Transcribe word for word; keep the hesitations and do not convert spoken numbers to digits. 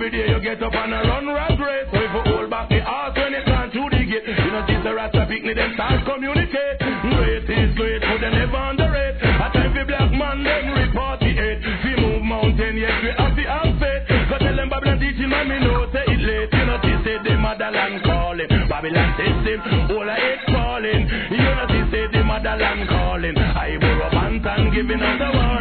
every day you get up and a run rat race. So if you hold back the heart when you can't through the gate, you know this a rasta picnic, them start communicate. Great is great, but they never underrate. A time for black man, them report the eight. We move mountain, yes, we have the have faith. Go tell them Babylon teaching, man, me know, say it late. You know, she say the motherland calling. Babylon system, all I hate calling. You know, she say the motherland calling. I borrow pants and giving us the war.